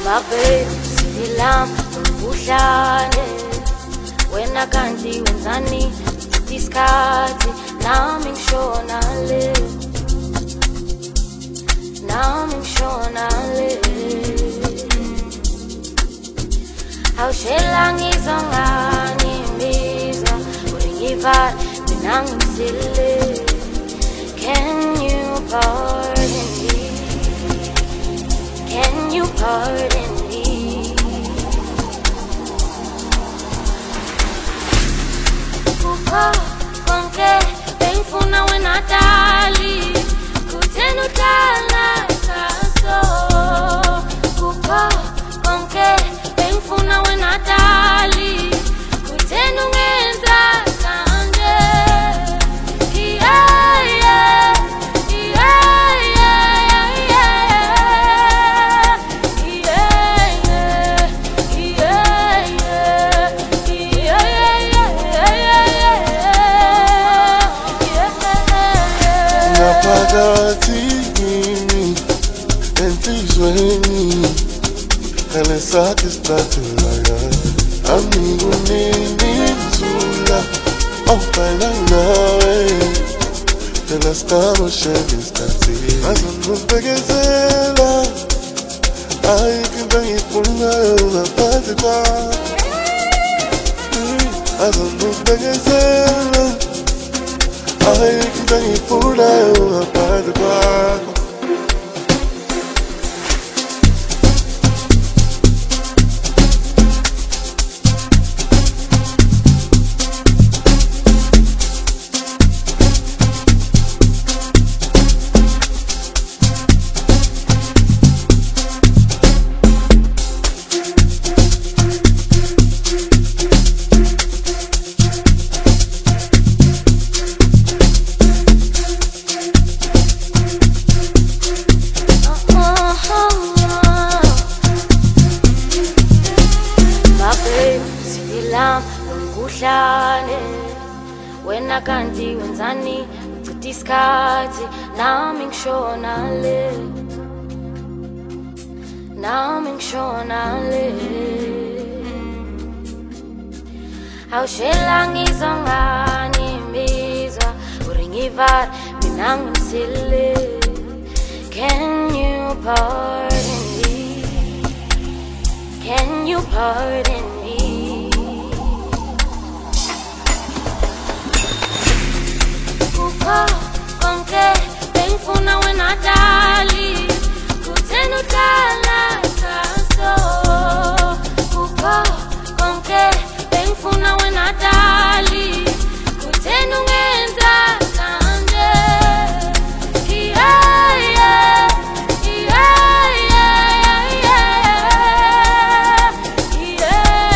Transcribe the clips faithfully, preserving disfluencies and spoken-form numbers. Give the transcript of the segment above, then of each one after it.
babe silam uhlale wena kanti wenzani isikhathi nami ngishona le nami ngishona le awushela ngizongani imizwa uringivala mina ngisile. Can you pardon me? Can you pardon me? Kuko konke bengifuna wena dali kuthena udlala kaso. Kuko konke bengifuna wena dali kuthena ungenza kanje. Satisfactoria, amigo nini zula, oh para nawe, te la estamos chevistati. Azul begezela, ay que vengi puna una parte qua. Azul begezela, ay que vengi puna una parte qua. Wena kanti wenzani uchitha isikhathi nami ngishona le nami ngishona le awushela ngizongani imizwa uringivala mina ngisile. Can you pardon me? Can you pardon me? Konke bengifuna wena dali kuthena udlala kaso. Kuko konke bengifuna wena dali kuthena ungenza kanje. Yeah yeah yeah yeah yeah yeah.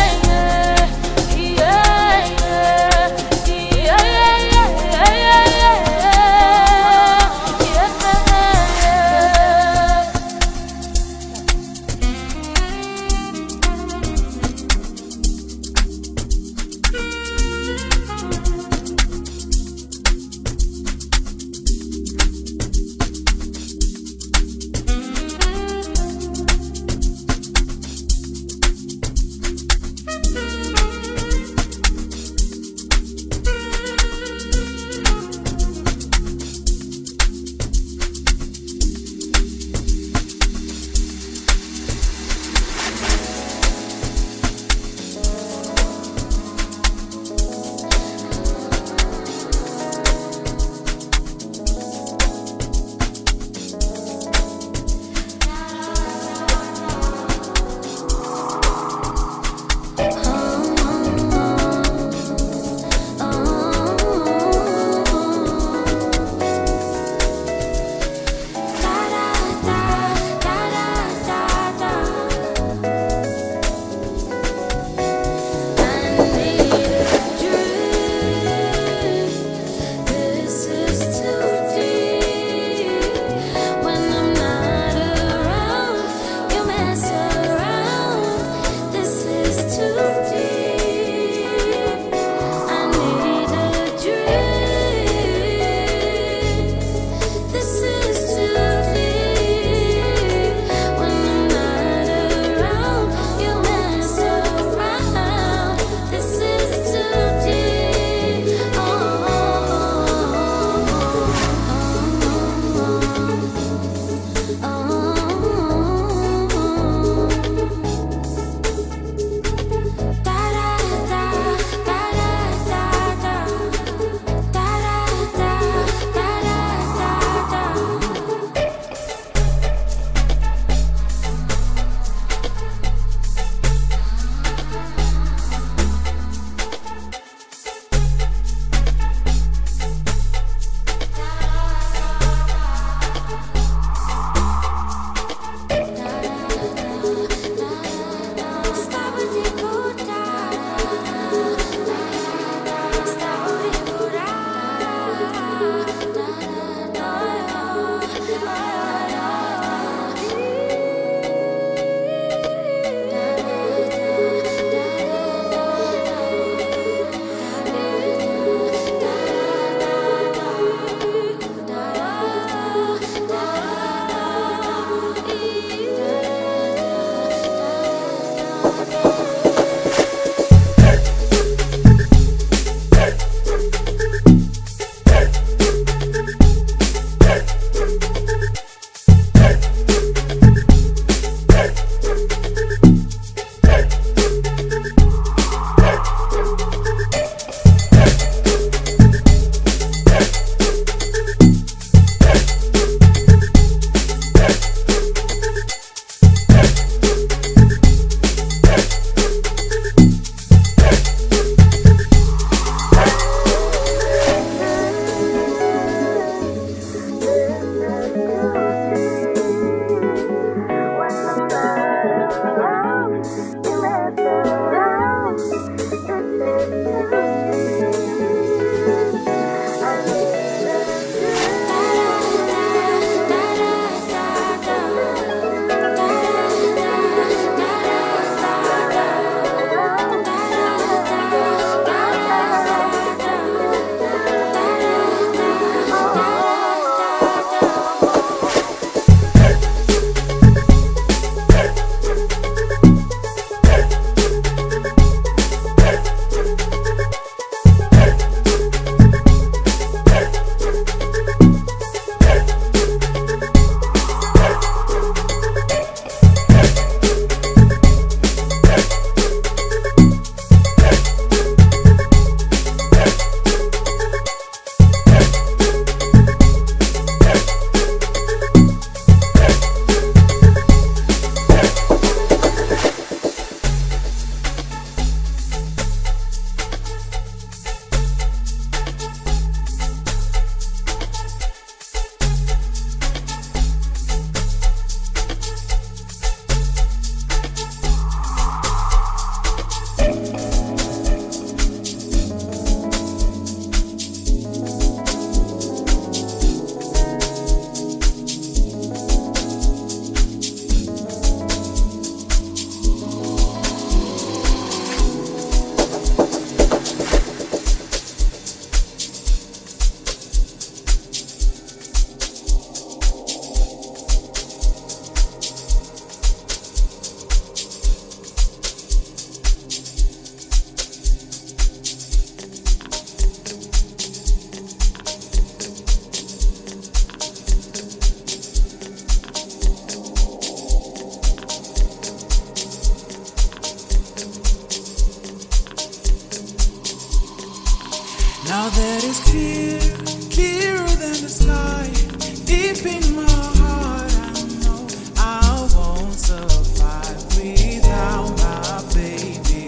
Now that it's clear, clearer than the sky, deep in my heart I know I won't survive without my baby.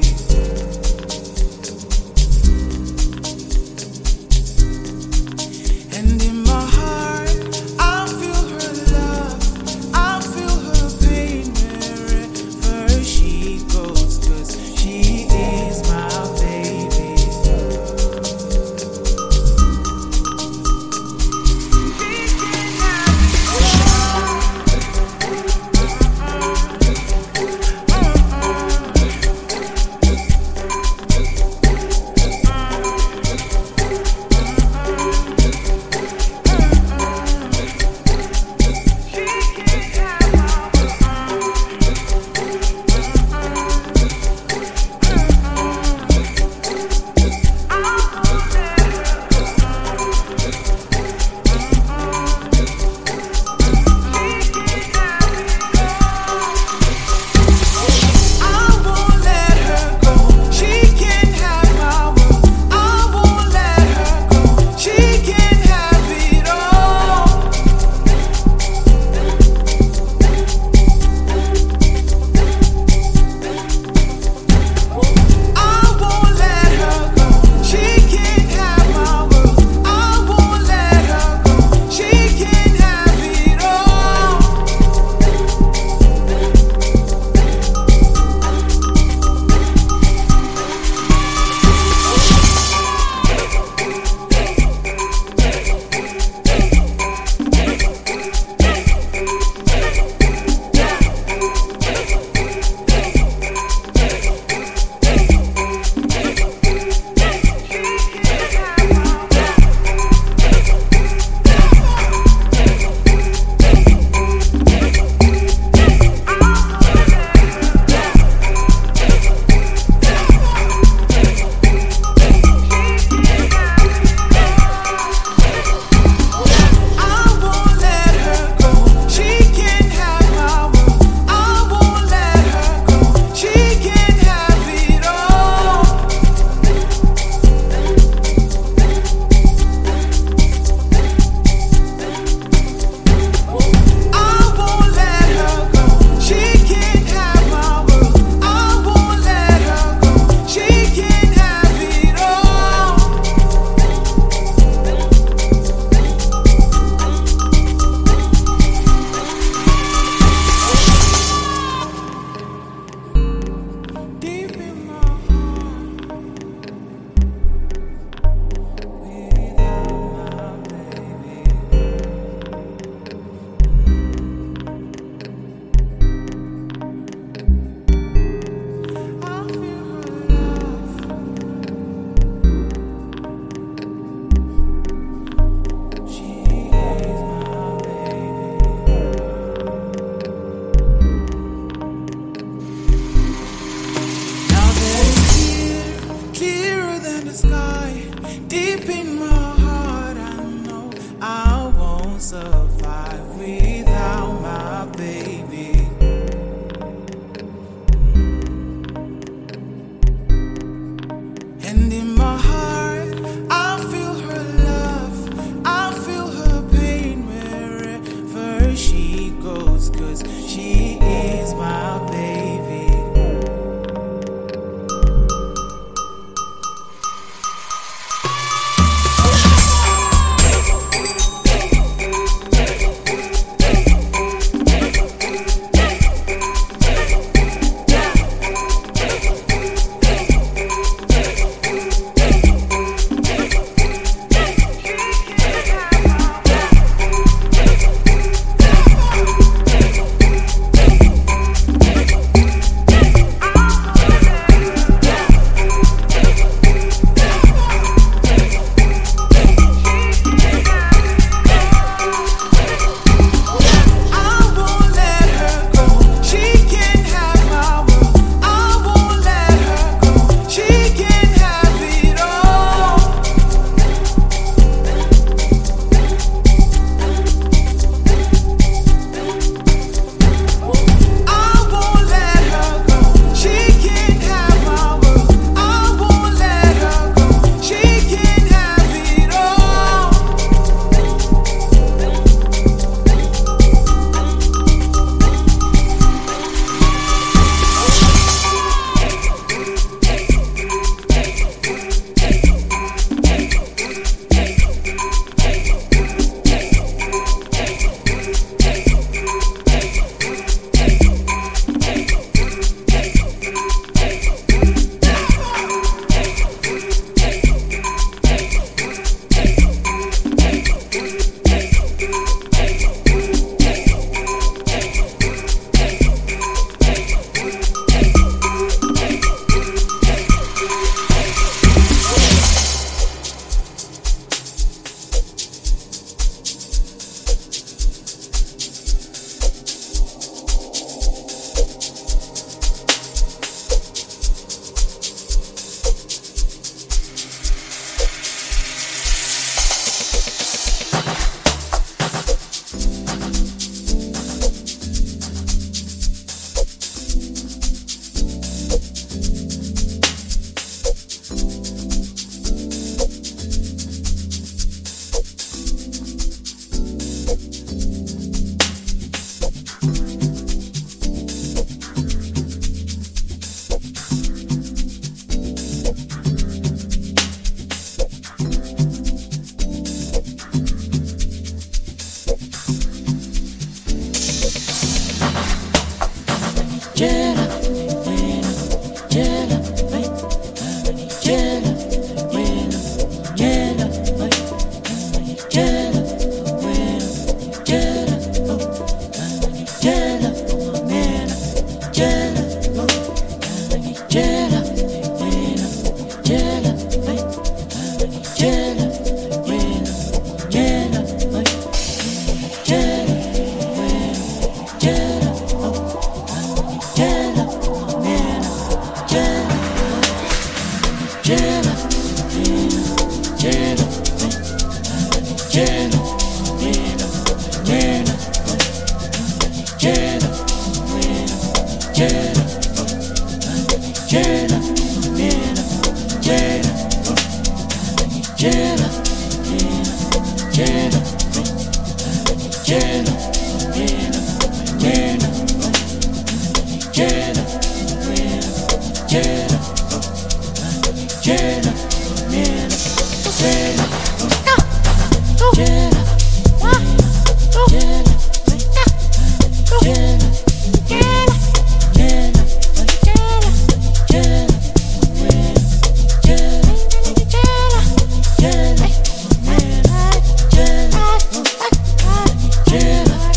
And in my heart I feel her love, I feel her pain wherever she goes, 'cause she is my baby. She Jenna,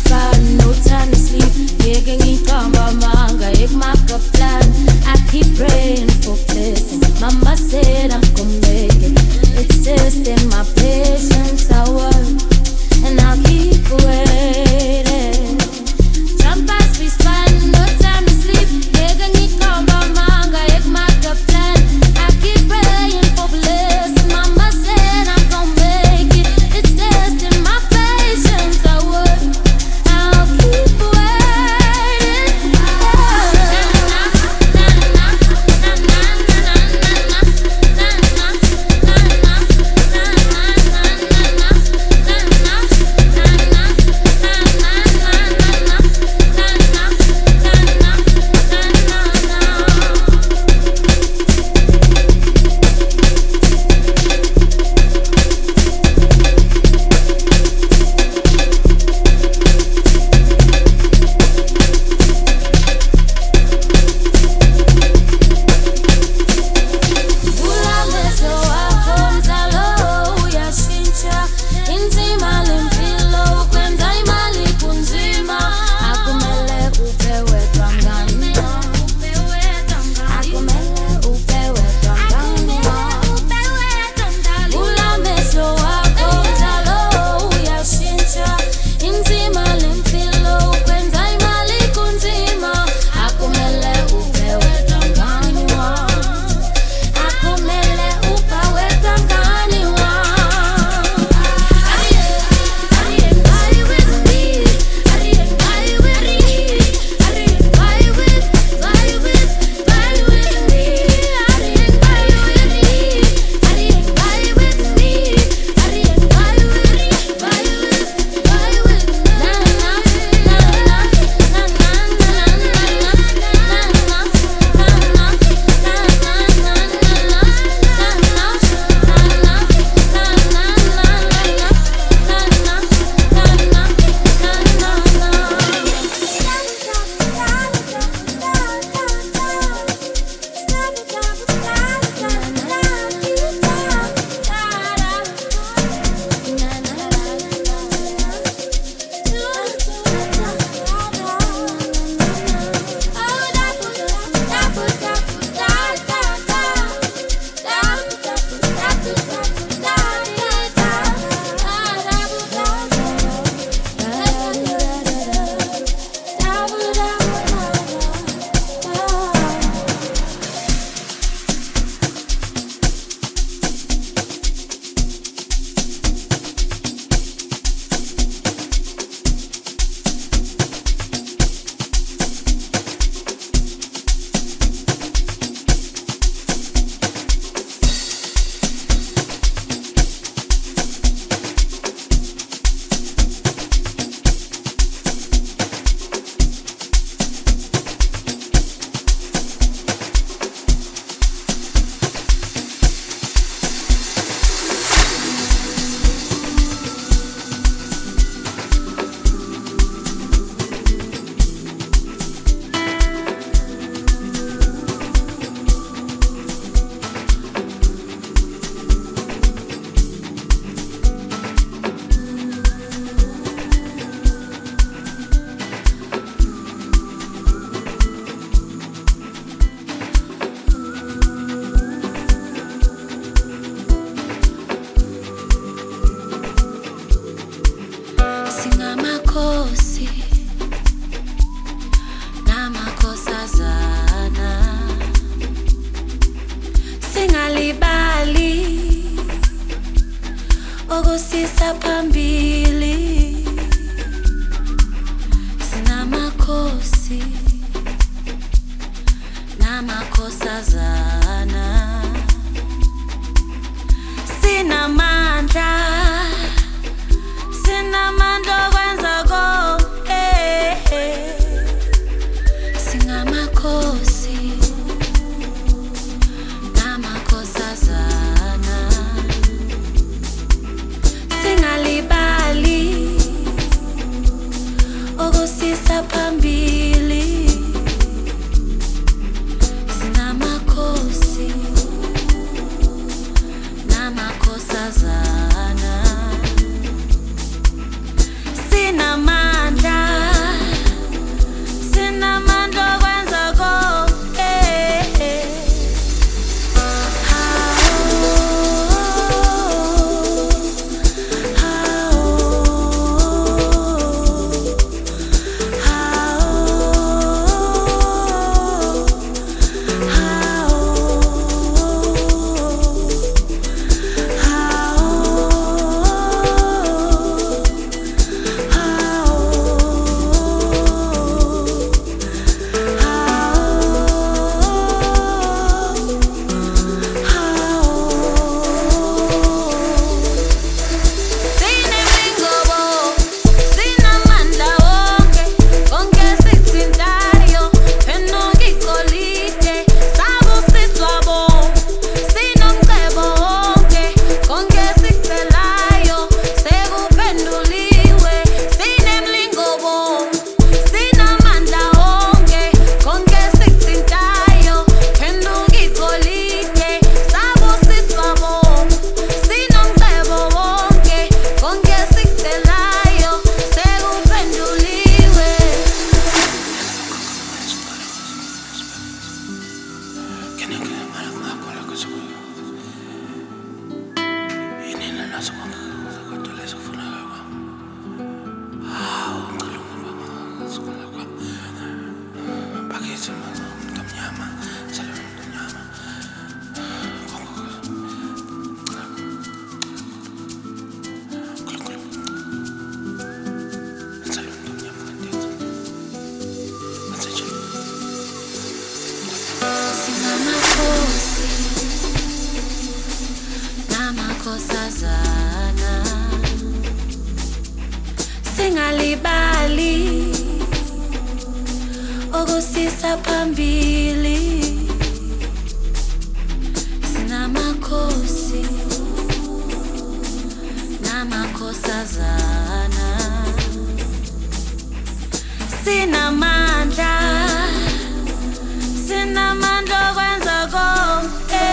spend no time to sleep. Making it come manga, ik maak a plan. I keep praying for blessings. Mama said I'm gonna make it. It's testing my patience, I work, and I'll keep waiting. Jump as we spend no time to sleep. Making it come manga, ik maak a plan. I keep praying for blessings. Mama said I'm gonna make it. It's testing my patience, I work, I'll keep waiting. okusisa phambili sinamakhosi namakhosazana sinamandla sinamandla okwenza konke singamakhosi namakhosazana singalibali okusisa phambili sinamakhosi namakhosazana sinamandla Singalibali okusisa phambili sinamakhosi namakhosazana sinamandla sinamandla okwenza konke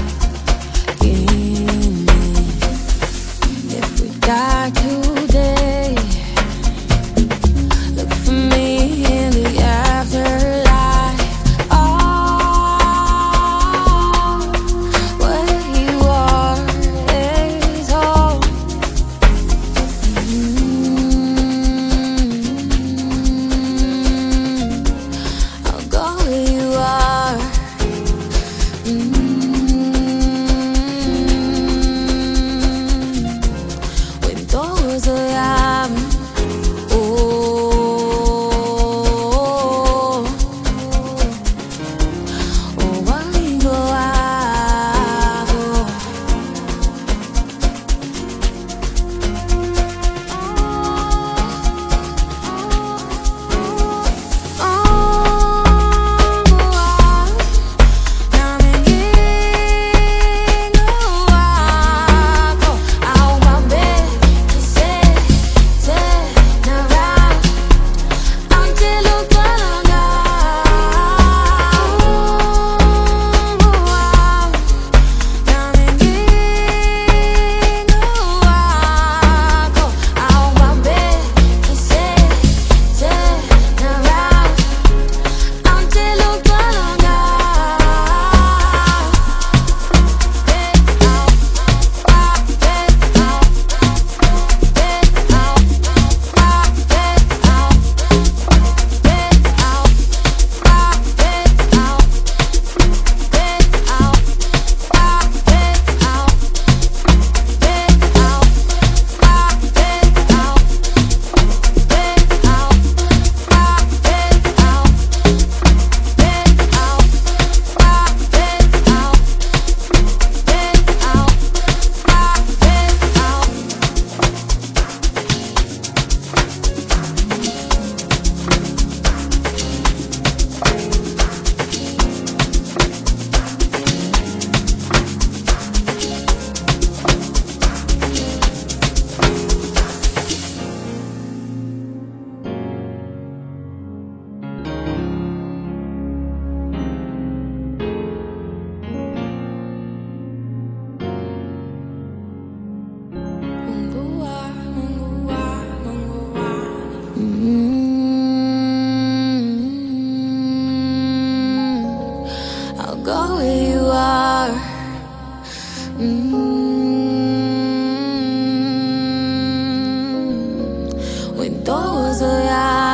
Die today.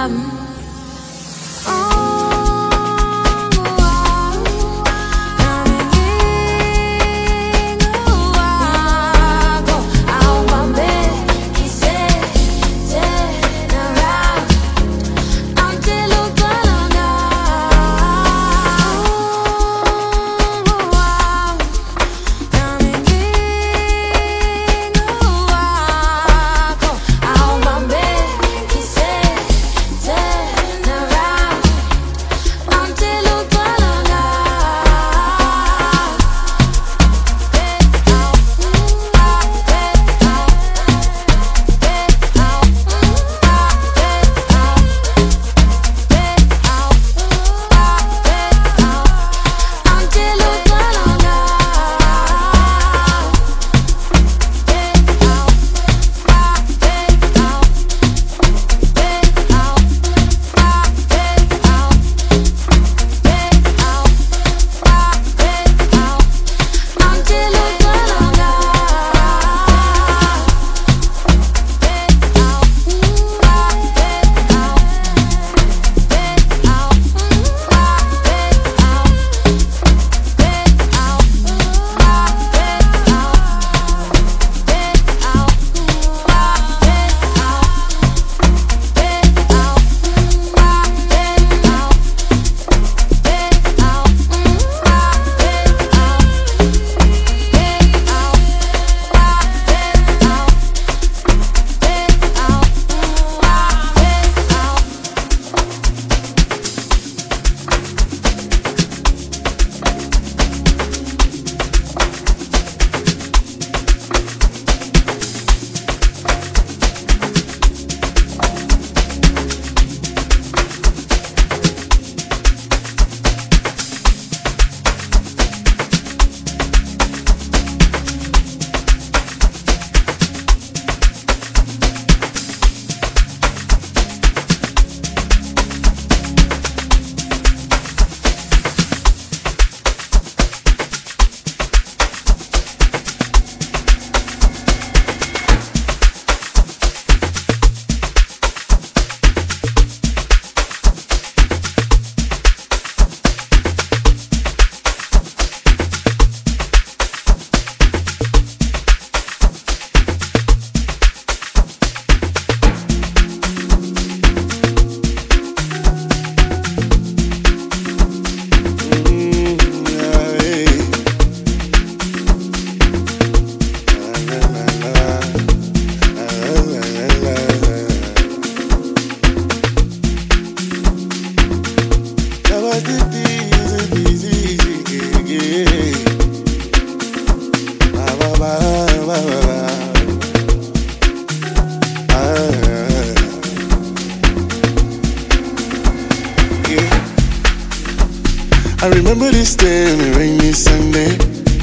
I remember this day on a rainy Sunday.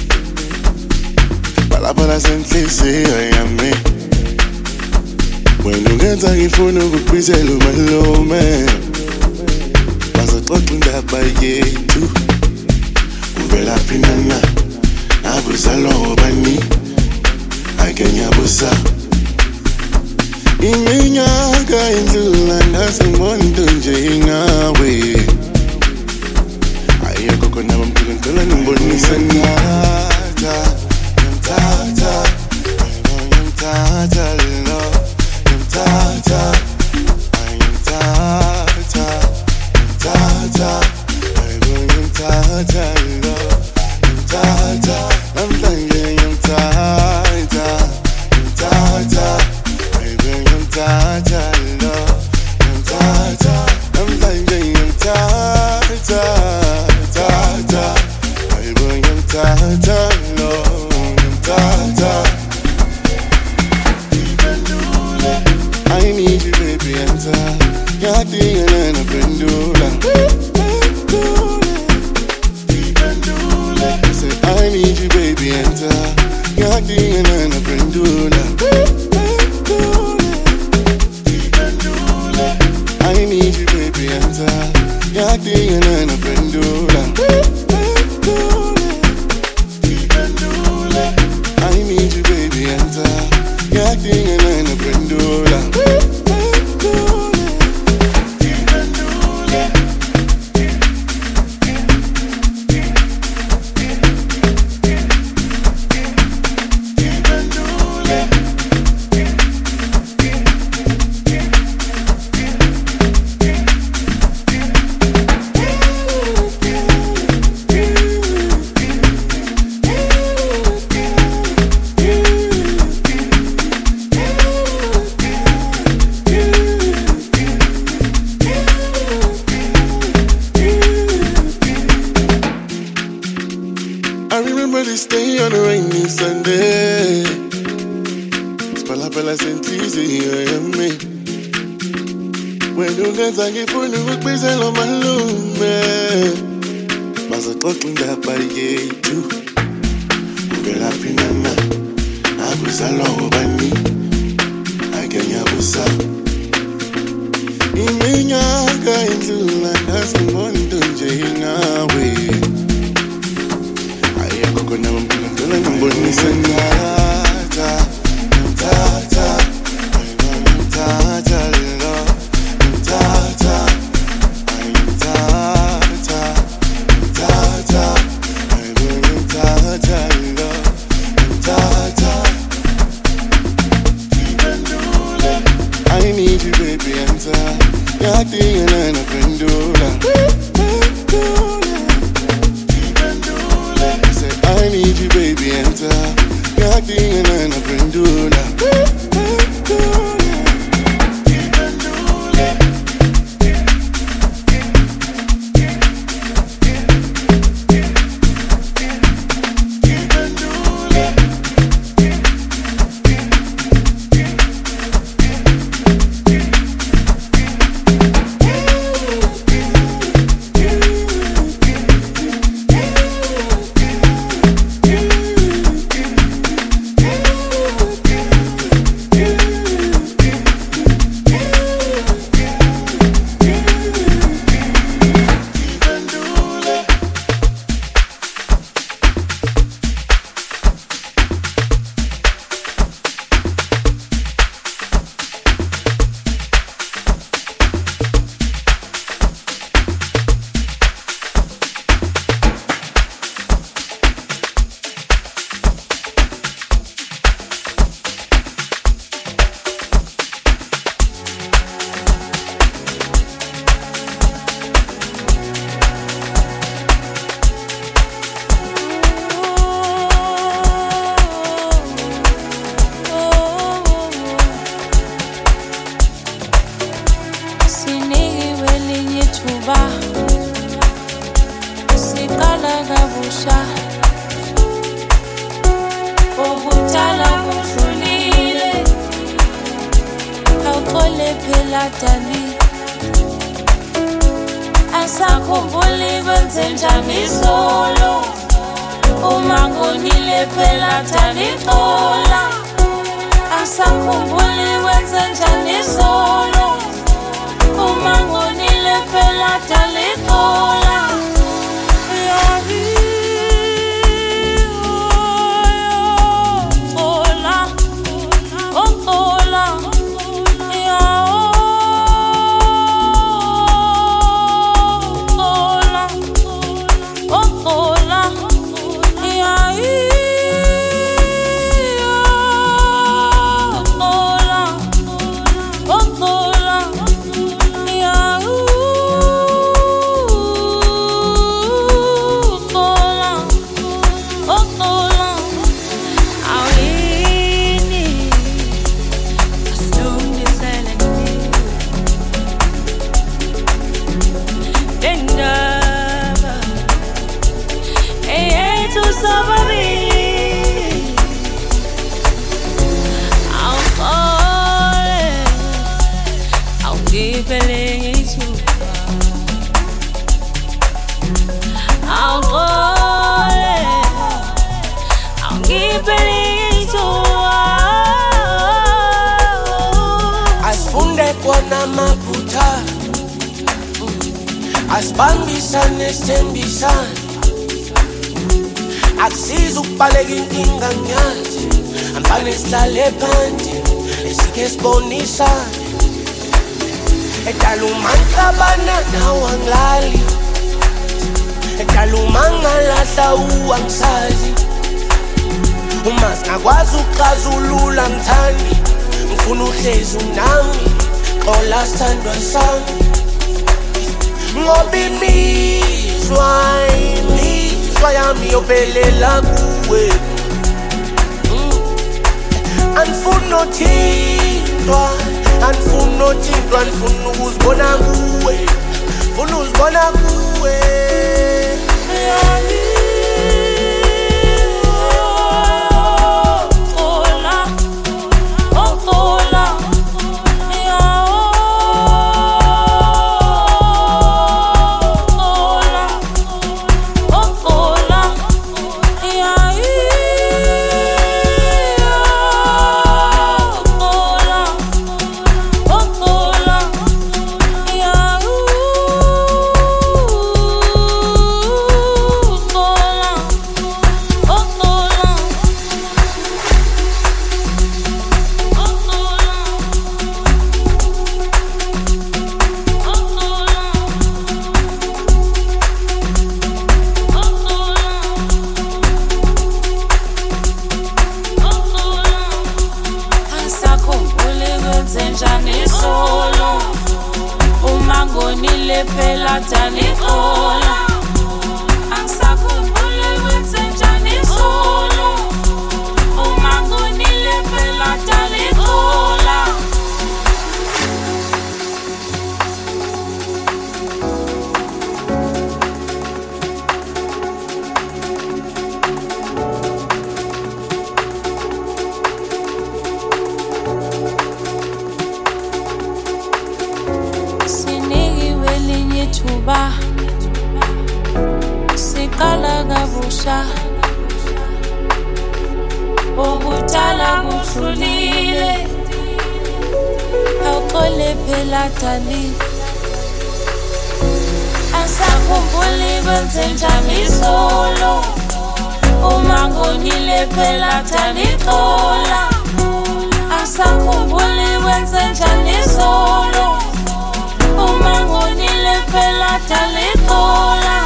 Palabras sentlise ayame. When ungenza ngifuna ukukhwizela umalume. Bazoxoxa indaba yethu. Uvela phinana. Abuzalwa obani. Ake ngiyabusa. Iminyaka indlula ngasimbona into nje ingawe. Ayekho khona bamphila ngicela ngimbonise ngiyatha ngiyamthatha ngiyamthatha lo ngiyamthatha ngiyamthatha ngiyamthatha ngiyamthatha lo ngiyamthatha namhlanje ngiyamthatha ngiyamthatha ngiyamthatha lo ngiyamthatha namhlanje ngiyamthatha Tata, I bring him Tata, no, Tata. I need you, baby, enter. Yachting and a pendula. I said, I need you, baby, enter. Yachting and a pendula. I need you, baby, enter. Yachting and a pendula. I need you, baby, enter. Yachting and a pendula. Uzala phela senhliziyo yami. Wena ungenza ngifuna ukubizela omalume. Bazoxoxa indaba yethu. Uvelaphi nana? Akuzalwa ubani? Ake ngiyabusa. Iminyaka indlula ngazibona into nje ngawe. Ayekho khona ngempilo ngicela ngibonise ngata. Ngata. Ngata lo. Ngata. Ngata. Ngata. Ngata lo. Ngata. I need you, baby, answer. Yati and a pendula. Say I need you, baby, answer. Yati and a pendula. Asibambisane sithembisane akusiza ukubaleka inkinga nyathi ambane sihlale phansi esike sibonisane edala umanhlabana nawo angilali edala umangalahla uwangisazi uma singakwazi ukuxazulula mthandi ngifuna uhlezi unami xola sithandwa sami ngoba imizwa imizwa yami yophelela kuwe anifuna nothintwa anifuna nothintwa anifuna ukuzibona kuwe funa uzibona kuwe Oh wenzenjani solo uma ngonile phela tanixola angisakhumbuli wenzenjani solo uma ngonile phela tanixola Tuba siqala kabusha obutala buhlulile awuxole phela tali asakhumbuli kwenzenjani solo uma ngonile phela tanixola asakhumbuli kwenzenjani solo uma ngonile phela tanixola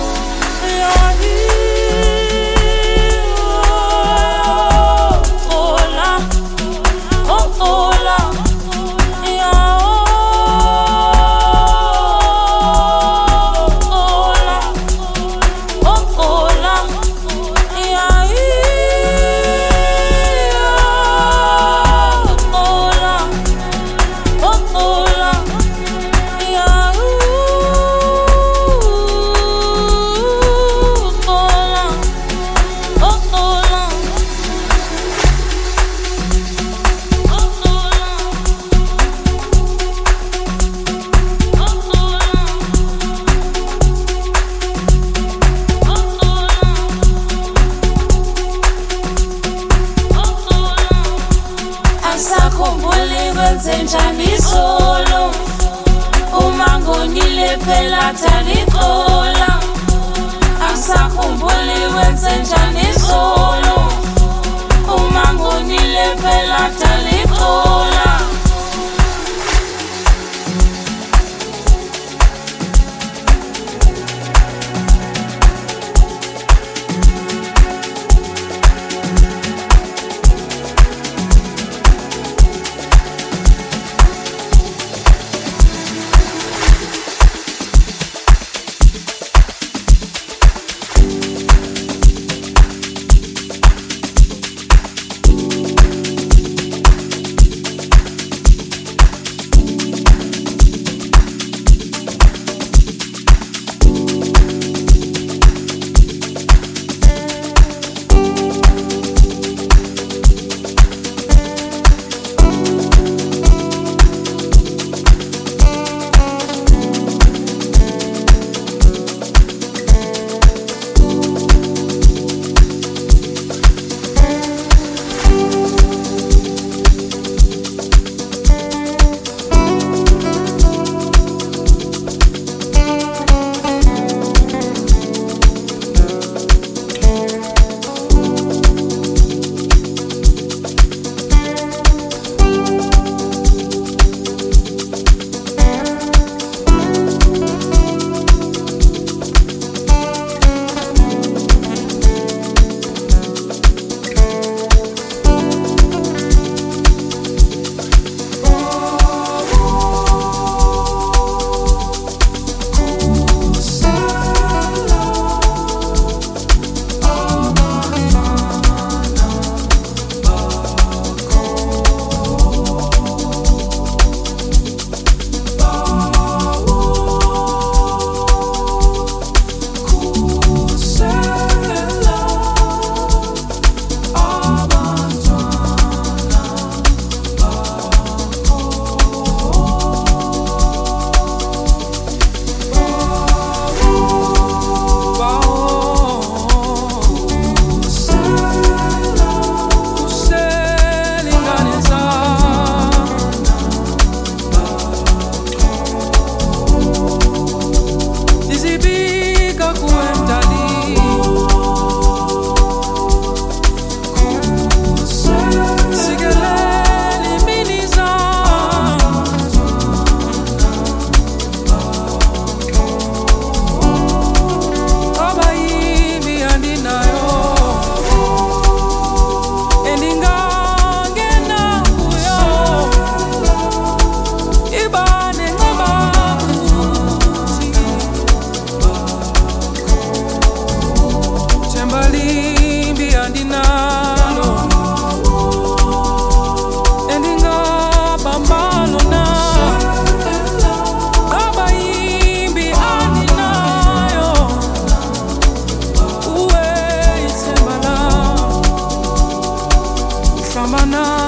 Kwenzenjani solo uma ngonile phela tanixola angisakhumbuli kwenzenjani solo uma ngonile phela tanixola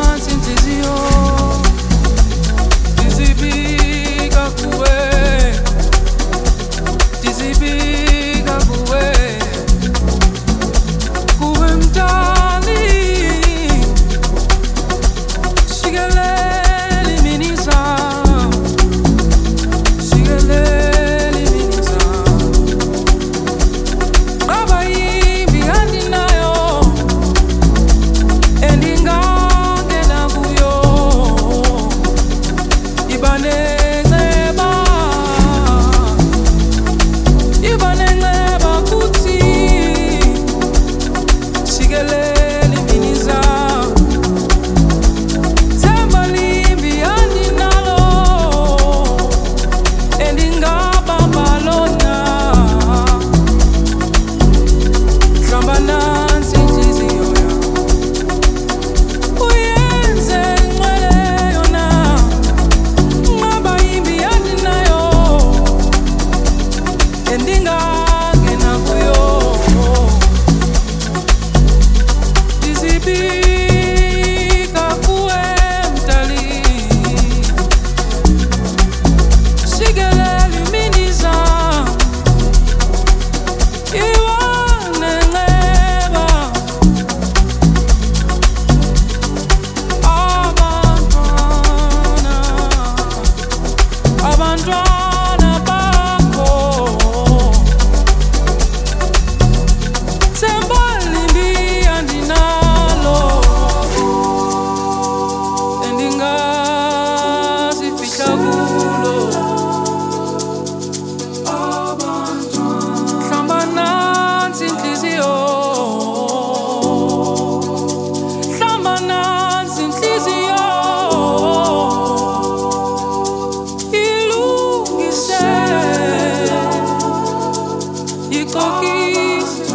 nansi inhliziyo izibika kuwe izibika kuwe kuwe mdali shikeleli minisa shikeleli minisa abayimbi andinayo endingangena kuyo ibanengceba ibanengceba kuthi shikeleli minisa themba limbi andinalo endingabamba lona hlamba nansi inhliziyo yami uyenze ingcwele yona ngaba yimbi andinayo endingangena kuyo izibika kuwe mdali shikeleli minisa iwanengceba abantwana abantwana bakho themba limbi andinalo endingazifihla kulo hlamba nansi inhliziyo hlamba nansi inhliziyo ilungise ikokise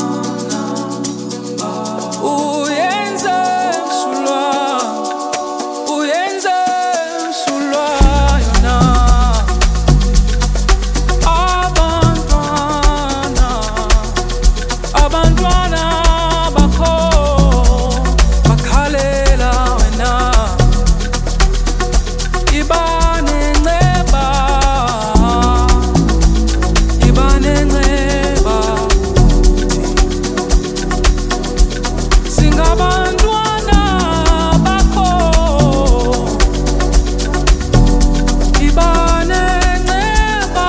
uyenze msulwa uyenze msulwa yona abantwana abantwana bakho bakhalela wena ibanengceba ibanengceba singabantwana bakho ibanengceba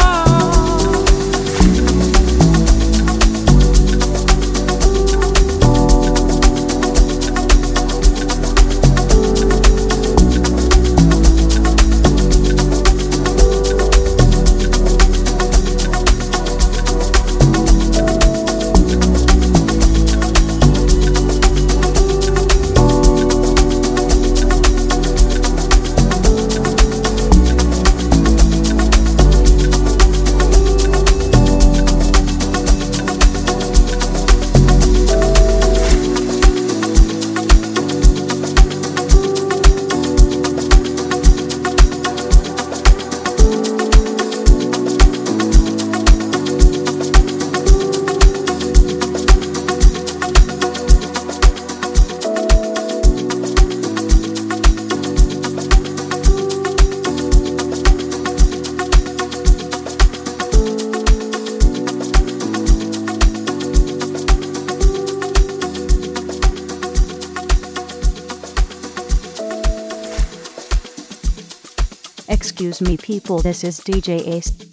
Excuse me people, this is D J Ace.